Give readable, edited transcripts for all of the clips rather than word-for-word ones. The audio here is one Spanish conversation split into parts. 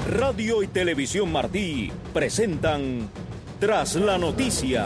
Radio y Televisión Martí presentan Tras la Noticia.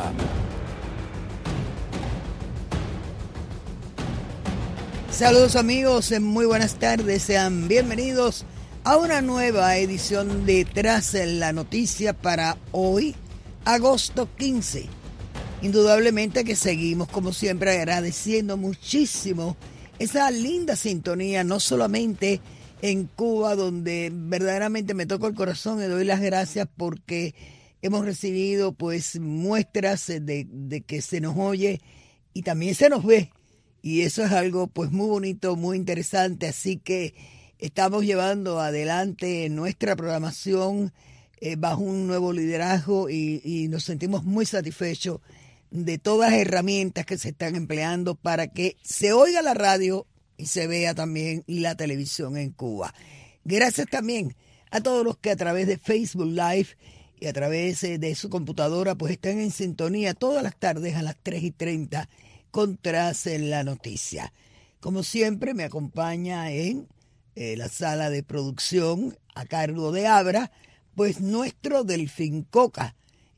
Saludos amigos, muy buenas tardes, sean bienvenidos a una nueva edición de Tras la Noticia para hoy, agosto 15. Indudablemente que seguimos como siempre agradeciendo muchísimo esa linda sintonía, no solamente en Cuba, donde verdaderamente me toca el corazón y doy las gracias porque hemos recibido pues muestras de que se nos oye y también se nos ve, y eso es algo pues muy bonito, muy interesante, así que estamos llevando adelante nuestra programación bajo un nuevo liderazgo y nos sentimos muy satisfechos de todas las herramientas que se están empleando para que se oiga la radio y se vea también la televisión en Cuba. Gracias también a todos los que a través de Facebook Live y a través de su computadora pues están en sintonía todas las tardes a las 3:30 con Tras la Noticia. Como siempre me acompaña en la sala de producción a cargo de Abra, pues nuestro Delfín Coca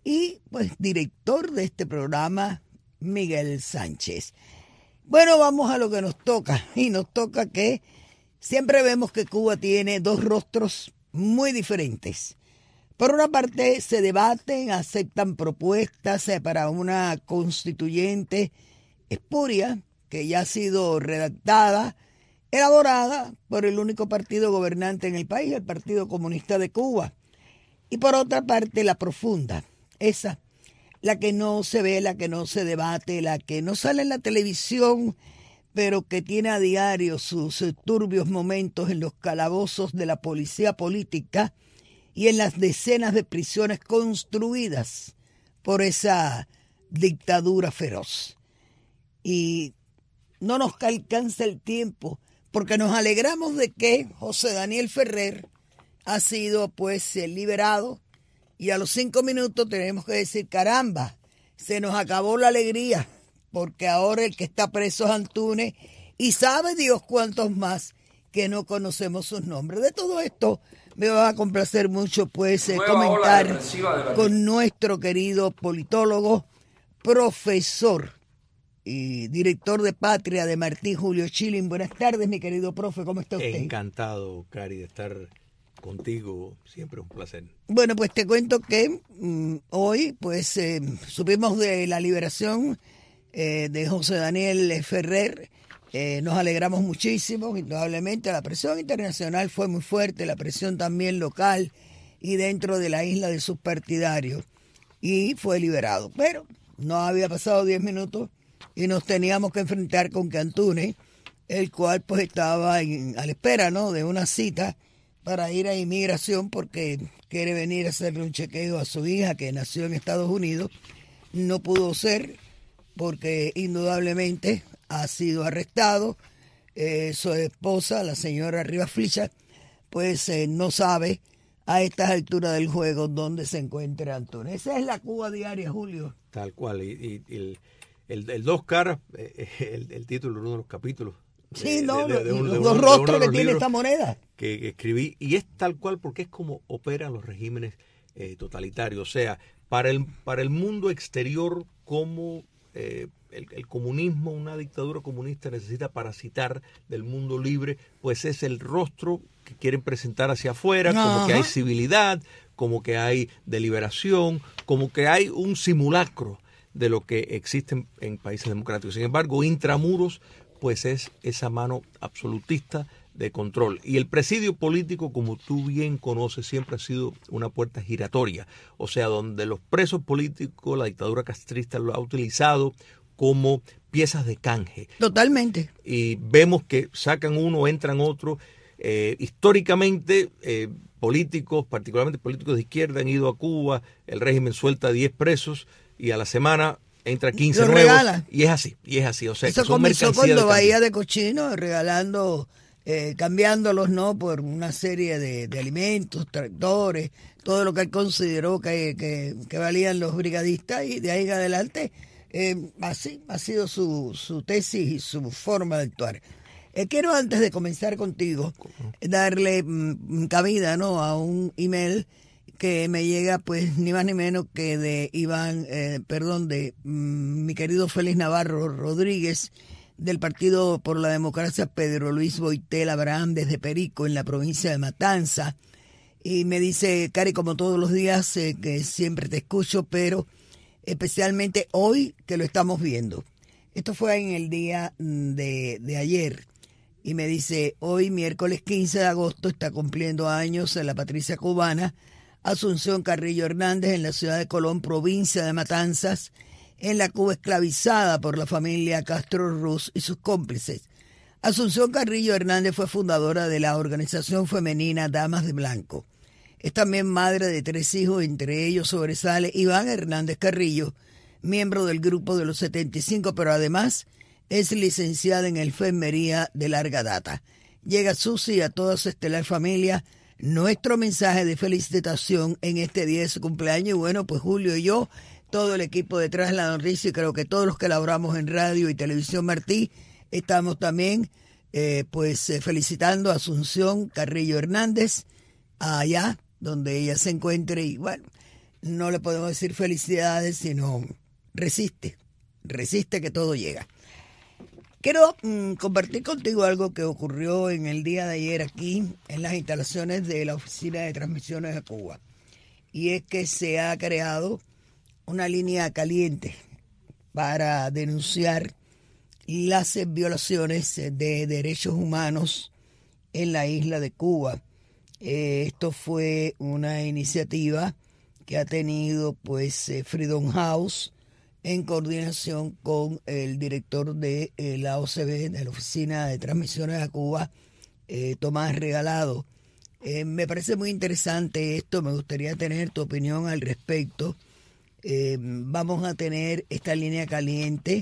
y pues director de este programa Miguel Sánchez. Bueno, vamos a lo que nos toca, y nos toca que siempre vemos que Cuba tiene dos rostros muy diferentes. Por una parte, se debaten, aceptan propuestas para una constituyente espuria que ya ha sido redactada, elaborada por el único partido gobernante en el país, el Partido Comunista de Cuba. Y por otra parte, la profunda, esa la que no se ve, la que no se debate, la que no sale en la televisión, pero que tiene a diario sus turbios momentos en los calabozos de la policía política y en las decenas de prisiones construidas por esa dictadura feroz. Y no nos alcanza el tiempo, porque nos alegramos de que José Daniel Ferrer ha sido pues liberado. Y a los 5 minutos tenemos que decir, caramba, se nos acabó la alegría, porque ahora el que está preso es Antúnez y sabe Dios cuántos más que no conocemos sus nombres. De todo esto me va a complacer mucho pues comentar con nuestro querido politólogo, profesor y director de Patria de Martí, Julio Schilling. Buenas tardes, mi querido profe, ¿cómo está usted? Encantado, Cari, de estar contigo, siempre un placer. Bueno, pues te cuento que hoy pues supimos de la liberación de José Daniel Ferrer. Nos alegramos muchísimo, indudablemente. La presión internacional fue muy fuerte, la presión también local y dentro de la isla de sus partidarios, y fue liberado. Pero no había pasado 10 minutos y nos teníamos que enfrentar con que Antúnez, el cual pues estaba a la espera, ¿no?, de una cita para ir a inmigración porque quiere venir a hacerle un chequeo a su hija que nació en Estados Unidos. No pudo ser porque indudablemente ha sido arrestado. Su esposa, la señora Rivas Flicha, pues no sabe a estas alturas del juego dónde se encuentra Antonio. Esa es la Cuba diaria, Julio. Tal cual. Y el Dos Caras, el título de uno de los capítulos. Sí, los dos rostros que tiene esta moneda. Que escribí, y es tal cual porque es como operan los regímenes totalitarios. O sea, para el mundo exterior, como el comunismo, una dictadura comunista necesita parasitar del mundo libre, pues es el rostro que quieren presentar hacia afuera, como que hay civilidad, como que hay deliberación, como que hay un simulacro de lo que existe en países democráticos. Sin embargo, intramuros, pues es esa mano absolutista de control. Y el presidio político, como tú bien conoces, siempre ha sido una puerta giratoria. O sea, donde los presos políticos, la dictadura castrista lo ha utilizado como piezas de canje. Totalmente. Y vemos que sacan uno, entran otro. Históricamente, políticos, particularmente políticos de izquierda, han ido a Cuba, el régimen suelta 10 presos y a la semana entra 15 nuevos. Regala. Y es así. O sea, eso que son comenzó mercancía cuando de Bahía de Cochino, regalando, cambiándolos, ¿no?, por una serie de alimentos, tractores, todo lo que él consideró que valían los brigadistas, y de ahí en adelante así ha sido su tesis y su forma de actuar. Quiero, antes de comenzar contigo, darle cabida, ¿no?, a un email que me llega, pues, ni más ni menos que de mi querido Félix Navarro Rodríguez, del Partido por la Democracia, Pedro Luis Boitel Abraham, desde Perico, en la provincia de Matanza. Y me dice: Cari, como todos los días, que siempre te escucho, pero especialmente hoy que lo estamos viendo. Esto fue en el día de ayer. Y me dice: hoy, miércoles 15 de agosto, está cumpliendo años en la Patricia cubana Asunción Carrillo Hernández, en la ciudad de Colón, provincia de Matanzas, en la Cuba esclavizada por la familia Castro Ruz y sus cómplices. Asunción Carrillo Hernández fue fundadora de la organización femenina Damas de Blanco. Es también madre de 3 hijos, entre ellos sobresale Iván Hernández Carrillo, miembro del grupo de los 75, pero además es licenciada en enfermería de larga data. Llega Susi y a toda su estelar familia nuestro mensaje de felicitación en este día de su cumpleaños. Y bueno, pues Julio y yo, todo el equipo detrás de la noticia, y creo que todos los que laboramos en radio y televisión Martí, estamos también felicitando a Asunción Carrillo Hernández allá donde ella se encuentre. Y bueno, no le podemos decir felicidades, sino resiste que todo llega. Quiero compartir contigo algo que ocurrió en el día de ayer aquí en las instalaciones de la Oficina de Transmisiones de Cuba. Y es que se ha creado una línea caliente para denunciar las violaciones de derechos humanos en la isla de Cuba. Esto fue una iniciativa que ha tenido Freedom House en coordinación con el director de la OCB, de la Oficina de Transmisiones a Cuba, Tomás Regalado. Me parece muy interesante esto, me gustaría tener tu opinión al respecto. Vamos a tener esta línea caliente,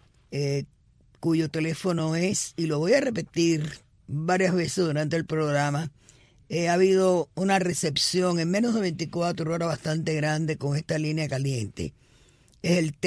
cuyo teléfono es, y lo voy a repetir varias veces durante el programa, ha habido una recepción en menos de 24 horas bastante grande con esta línea caliente. Es el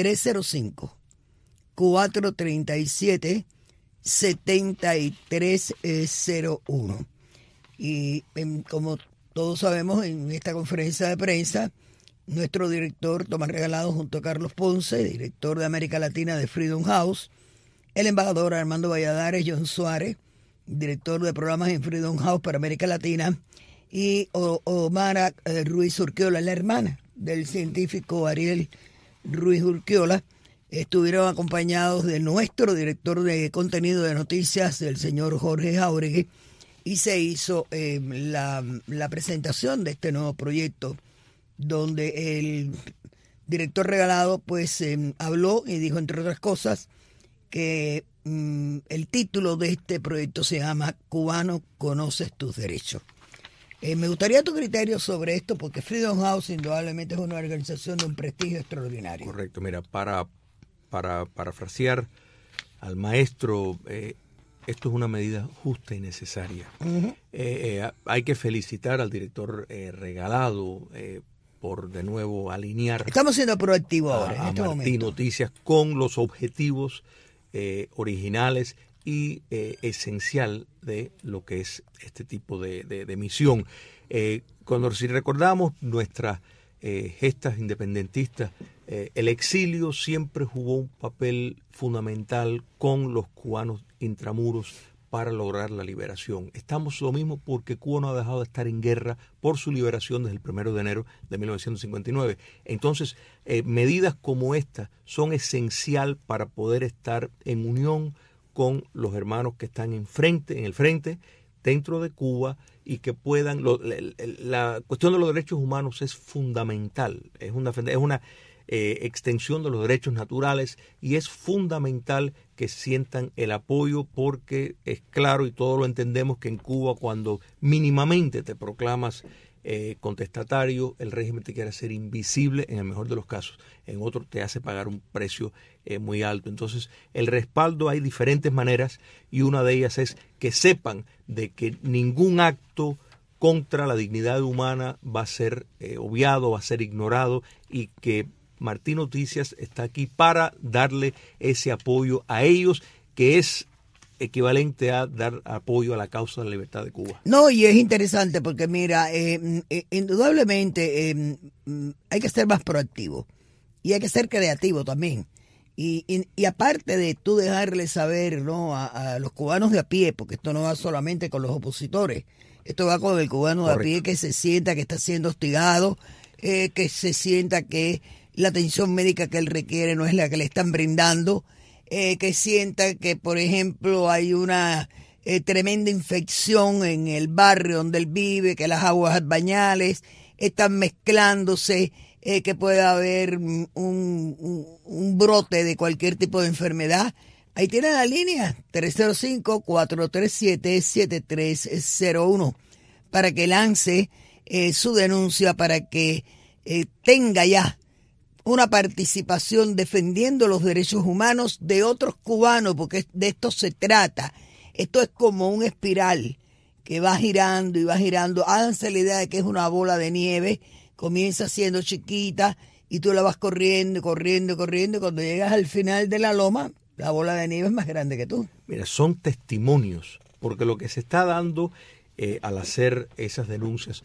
305-437-7301. Y como todos sabemos, en esta conferencia de prensa, nuestro director Tomás Regalado, junto a Carlos Ponce, director de América Latina de Freedom House, el embajador Armando Valladares, John Suárez, director de programas en Freedom House para América Latina, y Omara Ruiz Urquiola, la hermana del científico Ariel Ruiz Urquiola, estuvieron acompañados de nuestro director de contenido de noticias, el señor Jorge Jauregui, y se hizo la presentación de este nuevo proyecto, donde el director Regalado habló y dijo, entre otras cosas, que el título de este proyecto se llama Cubano, conoces tus derechos. Me gustaría tu criterio sobre esto, porque Freedom House indudablemente es una organización de un prestigio extraordinario. Correcto, mira, para parafrasear al maestro, esto es una medida justa y necesaria. Uh-huh. Hay que felicitar al director Regalado por de nuevo alinear. Estamos siendo proactivos ahora, en este Martí momento. Noticias con los objetivos originales y esencial de lo que es este tipo de misión. Si recordamos nuestras gestas independentistas, el exilio siempre jugó un papel fundamental con los cubanos intramuros para lograr la liberación. Estamos lo mismo porque Cuba no ha dejado de estar en guerra por su liberación desde el 1 de enero de 1959. Entonces, medidas como esta son esencial para poder estar en unión con los hermanos que están en el frente, dentro de Cuba, y que puedan... La cuestión de los derechos humanos es fundamental, es una extensión de los derechos naturales, y es fundamental que sientan el apoyo, porque es claro y todos lo entendemos que en Cuba, cuando mínimamente te proclamas contestatario, el régimen te quiere hacer invisible en el mejor de los casos, en otro te hace pagar un precio muy alto. Entonces, el respaldo hay diferentes maneras, y una de ellas es que sepan de que ningún acto contra la dignidad humana va a ser obviado, va a ser ignorado, y que Martí Noticias está aquí para darle ese apoyo a ellos, que es equivalente a dar apoyo a la causa de la libertad de Cuba. No, y es interesante porque mira, indudablemente hay que ser más proactivo y hay que ser creativo también. Y aparte de tú dejarle saber, ¿no?, a los cubanos de a pie, porque esto no va solamente con los opositores, esto va con el cubano de a pie que se sienta que está siendo hostigado, que se sienta que la atención médica que él requiere no es la que le están brindando, que sienta que, por ejemplo, hay una tremenda infección en el barrio donde él vive, que las aguas bañales están mezclándose, que pueda haber un brote de cualquier tipo de enfermedad. Ahí tiene la línea 305-437-7301 para que lance su denuncia, para que tenga ya una participación defendiendo los derechos humanos de otros cubanos, porque de esto se trata. Esto es como un espiral que va girando y va girando. Háganse la idea de que es una bola de nieve. Comienza siendo chiquita y tú la vas corriendo, corriendo, corriendo, y cuando llegas al final de la loma, la bola de nieve es más grande que tú. Mira, son testimonios, porque lo que se está dando al hacer esas denuncias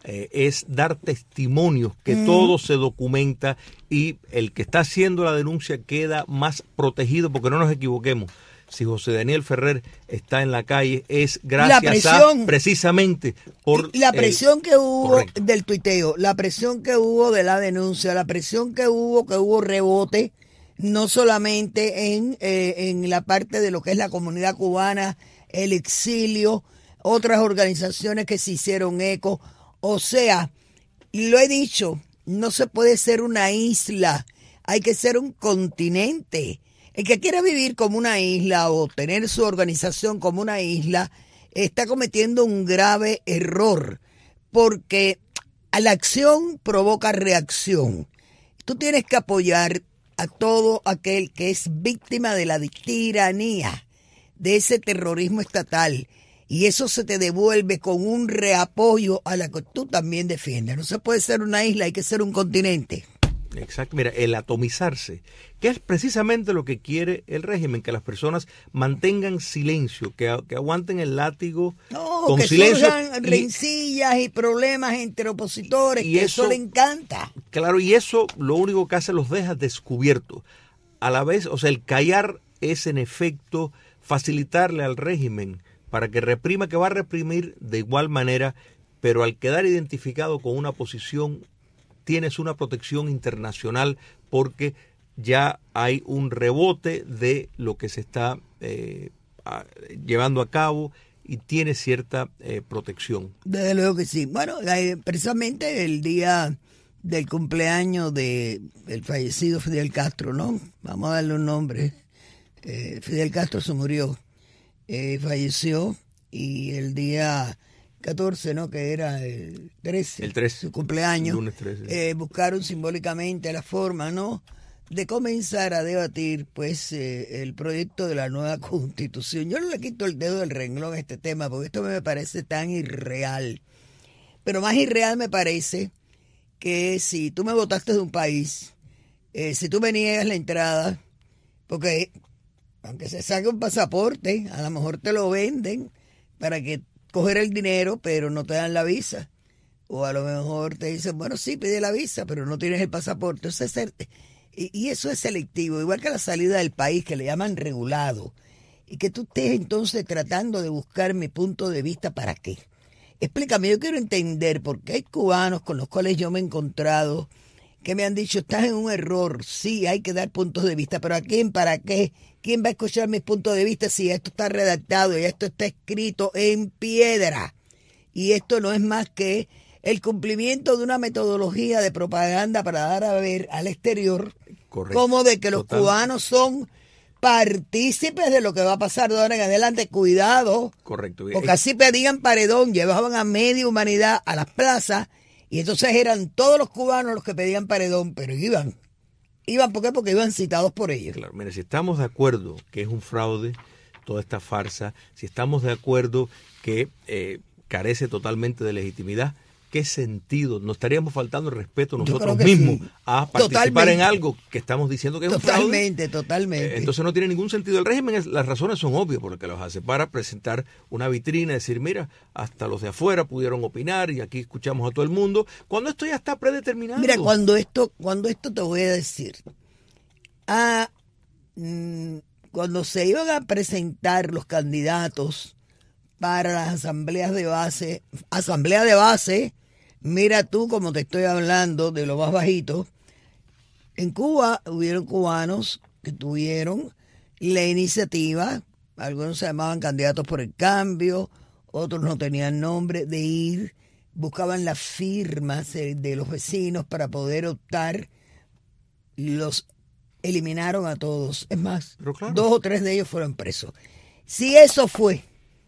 es dar testimonios, que todo se documenta y el que está haciendo la denuncia queda más protegido, porque no nos equivoquemos. Si José Daniel Ferrer está en la calle es gracias a precisamente por la presión que hubo del tuiteo, la presión que hubo de la denuncia, la presión que hubo rebote, no solamente en la parte de lo que es la comunidad cubana, el exilio, otras organizaciones que se hicieron eco. O sea, lo he dicho, no se puede ser una isla, hay que ser un continente. El que quiera vivir como una isla o tener su organización como una isla está cometiendo un grave error, porque a la acción provoca reacción. Tú tienes que apoyar a todo aquel que es víctima de la tiranía, de ese terrorismo estatal, y eso se te devuelve con un reapoyo a la que tú también defiendes. No se puede ser una isla, hay que ser un continente. Exacto, mira, el atomizarse, que es precisamente lo que quiere el régimen, que las personas mantengan silencio, que aguanten el látigo con que silencio. Surjan rencillas y problemas entre opositores, y que eso le encanta. Claro, y eso lo único que hace los deja descubiertos. A la vez, o sea, el callar es en efecto facilitarle al régimen para que reprima, que va a reprimir de igual manera, pero al quedar identificado con una posición tienes una protección internacional, porque ya hay un rebote de lo que se está llevando a cabo y tiene cierta protección. Desde luego que sí. Bueno, precisamente el día del cumpleaños del fallecido Fidel Castro, ¿no? Vamos a darle un nombre. Fidel Castro se murió, falleció, y el día 14, ¿no?, que era el 13, su cumpleaños, lunes 13. Buscaron simbólicamente la forma, ¿no?, de comenzar a debatir, pues, el proyecto de la nueva Constitución. Yo no le quito el dedo del renglón a este tema, porque esto me parece tan irreal. Pero más irreal me parece que si tú me votaste de un país, si tú me niegas la entrada, porque aunque se saque un pasaporte, a lo mejor te lo venden para que coger el dinero, pero no te dan la visa. O a lo mejor te dicen, bueno, sí, pide la visa, pero no tienes el pasaporte. Y eso es selectivo, igual que la salida del país, que le llaman regulado. Y que tú estés entonces tratando de buscar mi punto de vista, ¿para qué? Explícame, yo quiero entender, porque hay cubanos con los cuales yo me he encontrado que me han dicho, estás en un error, sí, hay que dar puntos de vista, pero ¿a quién, para qué? ¿Quién va a escuchar mis puntos de vista si esto está redactado y esto está escrito en piedra? Y esto no es más que el cumplimiento de una metodología de propaganda para dar a ver al exterior. Correcto. Como de que los cubanos son partícipes de lo que va a pasar de ahora en adelante. Cuidado. Correcto. Porque así pedían paredón, llevaban a media humanidad a las plazas, y entonces eran todos los cubanos los que pedían paredón, pero iban. ¿Iban por qué? Porque iban citados por ellos. Claro, mire, si estamos de acuerdo que es un fraude toda esta farsa, si estamos de acuerdo que carece totalmente de legitimidad, ¿qué sentido? Nos estaríamos faltando el respeto nosotros que mismos sí. a participar en algo que estamos diciendo que es un fraude. Totalmente. Entonces no tiene ningún sentido. El régimen, las razones son obvias porque los hace para presentar una vitrina y decir, mira, hasta los de afuera pudieron opinar y aquí escuchamos a todo el mundo, cuando esto ya está predeterminado. Mira, cuando esto te voy a decir, cuando se iban a presentar los candidatos para las asamblea de base, mira tú como te estoy hablando de lo más bajito, en Cuba hubieron cubanos que tuvieron la iniciativa, algunos se llamaban candidatos por el cambio, otros no tenían nombre, de ir, buscaban las firmas de los vecinos para poder optar, los eliminaron a todos. Es más, claro, 2 o 3 de ellos fueron presos. Si eso fue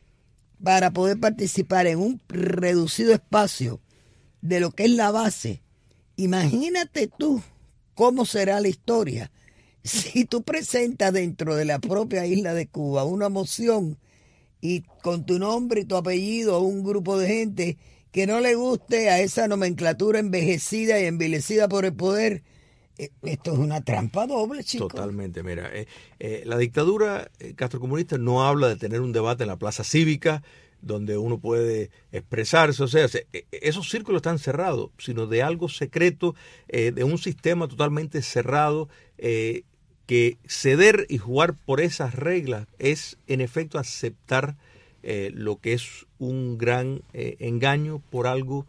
para poder participar en un reducido espacio de lo que es la base, imagínate tú cómo será la historia si tú presentas dentro de la propia isla de Cuba una moción y con tu nombre y tu apellido a un grupo de gente que no le guste a esa nomenclatura envejecida y envilecida por el poder. Esto es una trampa doble, chicos. Totalmente, mira, la dictadura castrocomunista no habla de tener un debate en la plaza cívica donde uno puede expresarse, o sea, esos círculos están cerrados, sino de algo secreto, de un sistema totalmente cerrado, que ceder y jugar por esas reglas es en efecto aceptar lo que es un gran engaño por algo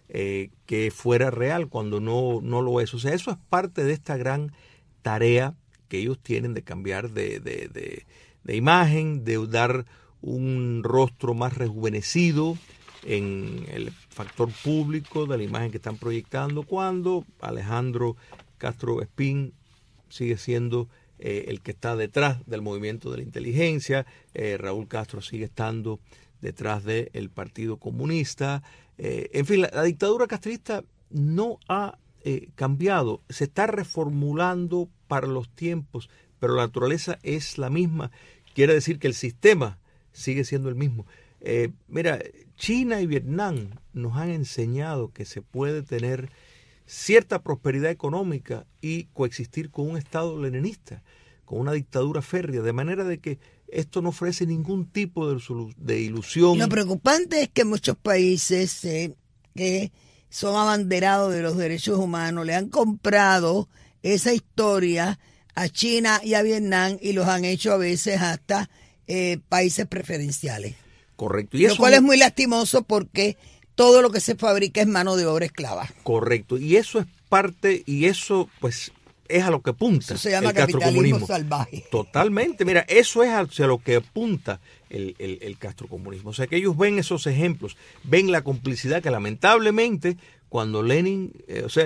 que fuera real cuando no lo es. O sea, eso es parte de esta gran tarea que ellos tienen de cambiar de imagen, de dar un rostro más rejuvenecido en el factor público de la imagen que están proyectando, cuando Alejandro Castro Espín sigue siendo el que está detrás del movimiento de la inteligencia, Raúl Castro sigue estando detrás del Partido Comunista. En fin, la dictadura castrista no ha cambiado, se está reformulando para los tiempos, pero la naturaleza es la misma. Quiere decir que el sistema sigue siendo el mismo. Mira, China y Vietnam nos han enseñado que se puede tener cierta prosperidad económica y coexistir con un Estado leninista, con una dictadura férrea, de manera de que esto no ofrece ningún tipo de ilusión. Lo preocupante es que muchos países que son abanderados de los derechos humanos le han comprado esa historia a China y a Vietnam y los han hecho a veces hasta países preferenciales. Correcto. Lo cual es muy lastimoso porque todo lo que se fabrica es mano de obra esclava. Correcto. Y eso es parte, y eso pues es a lo que apunta. Eso se llama capitalismo salvaje. Totalmente. Mira, eso es hacia lo que apunta el castrocomunismo. O sea, que ellos ven esos ejemplos, ven la complicidad que lamentablemente cuando Lenin,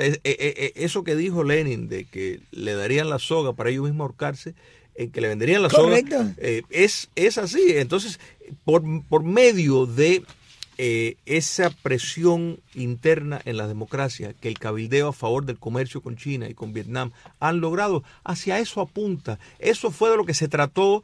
eso que dijo Lenin de que le darían la soga para ellos mismos ahorcarse, que le venderían la soga, es así. Entonces, por medio de esa presión interna en la democracia que el cabildeo a favor del comercio con China y con Vietnam han logrado, hacia eso apunta. Eso fue de lo que se trató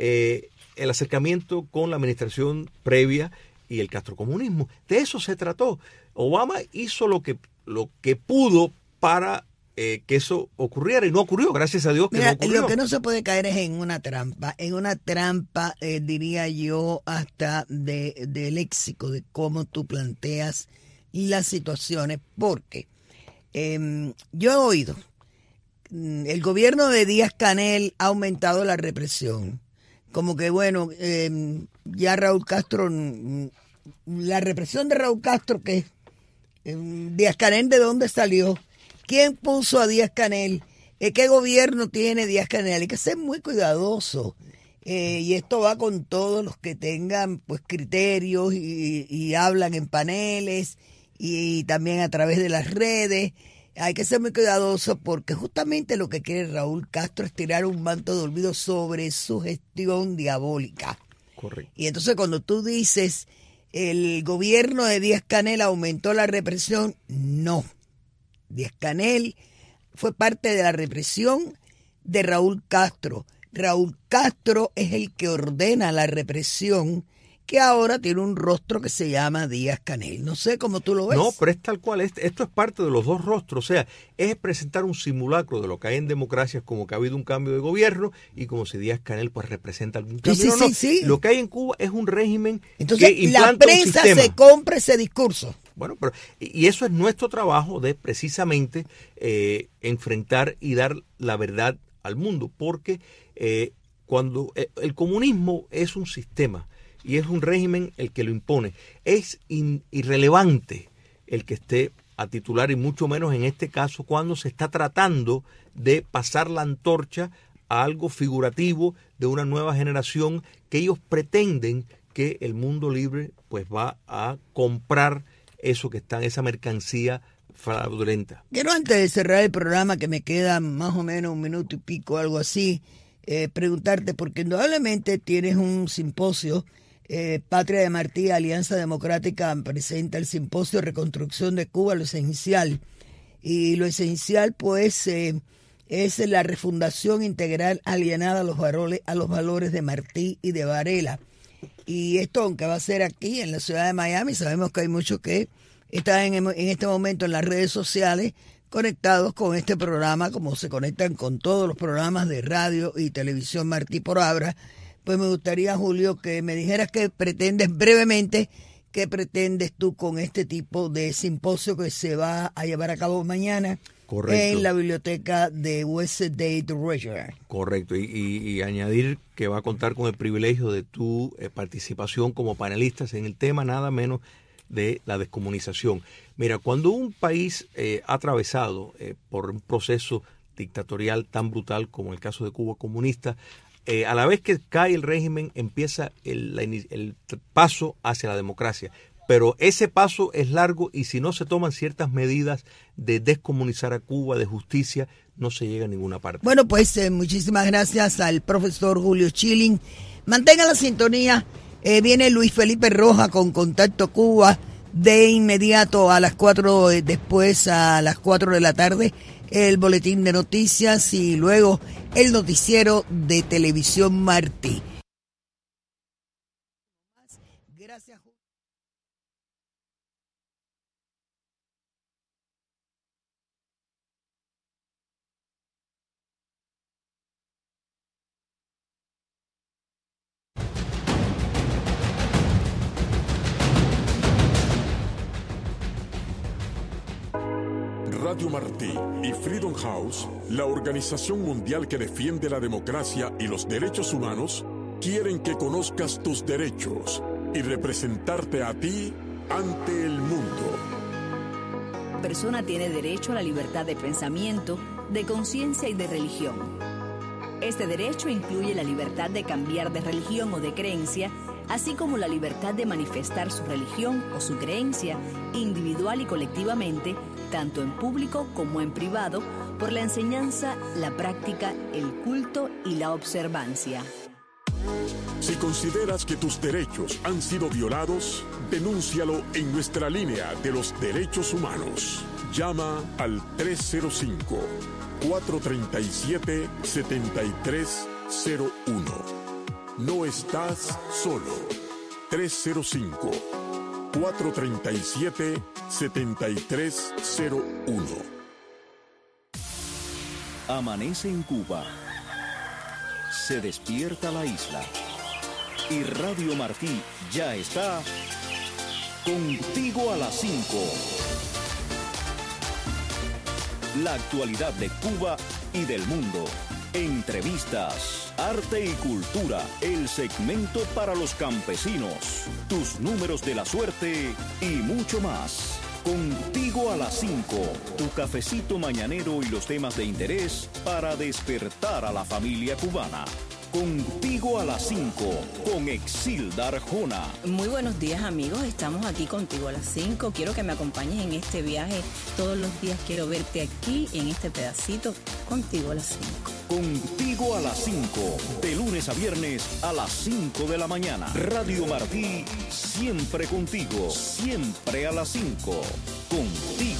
el acercamiento con la administración previa y el castrocomunismo. De eso se trató. Obama hizo lo que pudo para que eso ocurriera y no ocurrió, gracias a Dios que no ocurrió. Lo que no se puede caer es en una trampa, diría yo, hasta de léxico, de cómo tú planteas las situaciones, porque yo he oído, el gobierno de Díaz-Canel ha aumentado la represión, como que bueno, ya Raúl Castro, la represión de Raúl Castro, que Díaz-Canel, ¿de dónde salió? ¿Quién puso a Díaz-Canel? ¿Qué gobierno tiene Díaz-Canel? Hay que ser muy cuidadoso. Y esto va con todos los que tengan pues criterios y hablan en paneles y también a través de las redes. Hay que ser muy cuidadoso porque justamente lo que quiere Raúl Castro es tirar un manto de olvido sobre su gestión diabólica. Correcto. Y entonces cuando tú dices el gobierno de Díaz-Canel aumentó la represión, no. Díaz-Canel fue parte de la represión de Raúl Castro. Raúl Castro es el que ordena la represión que ahora tiene un rostro que se llama Díaz-Canel. No sé cómo tú lo ves. No, pero es tal cual. Esto es parte de los dos rostros. O sea, es presentar un simulacro de lo que hay en democracias, como que ha habido un cambio de gobierno y como si Díaz-Canel pues representa algún cambio. Sí. Lo que hay en Cuba es un régimen Entonces, que implanta la prensa un sistema. se compra ese discurso. Bueno, pero y eso es nuestro trabajo de enfrentar y dar la verdad al mundo, porque cuando el comunismo es un sistema y es un régimen el que lo impone, es irrelevante el que esté a titular, y mucho menos en este caso cuando se está tratando de pasar la antorcha a algo figurativo de una nueva generación que ellos pretenden que el mundo libre pues va a comprar eso que está, esa mercancía fraudulenta. Quiero, antes de cerrar el programa, que me queda más o menos un minuto y pico, algo así, preguntarte, porque indudablemente tienes un simposio, Patria de Martí, Alianza Democrática presenta el simposio Reconstrucción de Cuba, lo esencial. Y lo esencial, pues, es la refundación integral alienada a los valores de Martí y de Varela. Y esto, aunque va a ser aquí en la ciudad de Miami, sabemos que hay muchos que están en este momento en las redes sociales conectados con este programa, como se conectan con todos los programas de radio y televisión Martí por Abra. Pues me gustaría, Julio, que me dijeras qué pretendes brevemente, qué pretendes tú con este tipo de simposio que se va a llevar a cabo mañana. Correcto. En la biblioteca de Westgate Regional. Correcto, y añadir que va a contar con el privilegio de tu participación como panelistas en el tema, nada menos de la descomunización. Mira, cuando un país ha atravesado por un proceso dictatorial tan brutal como el caso de Cuba comunista, a la vez que cae el régimen empieza el paso hacia la democracia. Pero ese paso es largo y si no se toman ciertas medidas de descomunizar a Cuba, de justicia, no se llega a ninguna parte. Bueno, pues muchísimas gracias al profesor Julio Schilling. Mantenga la sintonía. Viene Luis Felipe Rojas con Contacto Cuba de inmediato a las 4, después a las 4 de la tarde, el boletín de noticias y luego el noticiero de Televisión Martí. Gracias. Radio Martí y Freedom House, la organización mundial que defiende la democracia y los derechos humanos, quieren que conozcas tus derechos y representarte a ti ante el mundo. La persona tiene derecho a la libertad de pensamiento, de conciencia y de religión. Este derecho incluye la libertad de cambiar de religión o de creencia, así como la libertad de manifestar su religión o su creencia individual y colectivamente, tanto en público como en privado, por la enseñanza, la práctica, el culto y la observancia. Si consideras que tus derechos han sido violados, denúncialo en nuestra línea de los derechos humanos. Llama al 305-437-7301. No estás solo. 305-437-7301. Amanece en Cuba. Se despierta la isla. Y Radio Martí ya está contigo a las 5. La actualidad de Cuba y del mundo. Entrevistas, arte y cultura, el segmento para los campesinos, tus números de la suerte y mucho más. Contigo a las 5, tu cafecito mañanero y los temas de interés para despertar a la familia cubana. Contigo a las 5, con Exilda Arjona. Muy buenos días, amigos. Estamos aquí contigo a las 5. Quiero que me acompañes en este viaje. Todos los días quiero verte aquí, en este pedacito, contigo a las 5. Contigo a las 5, de lunes a viernes a las 5 de la mañana. Radio Martí, siempre contigo, siempre a las 5. Contigo.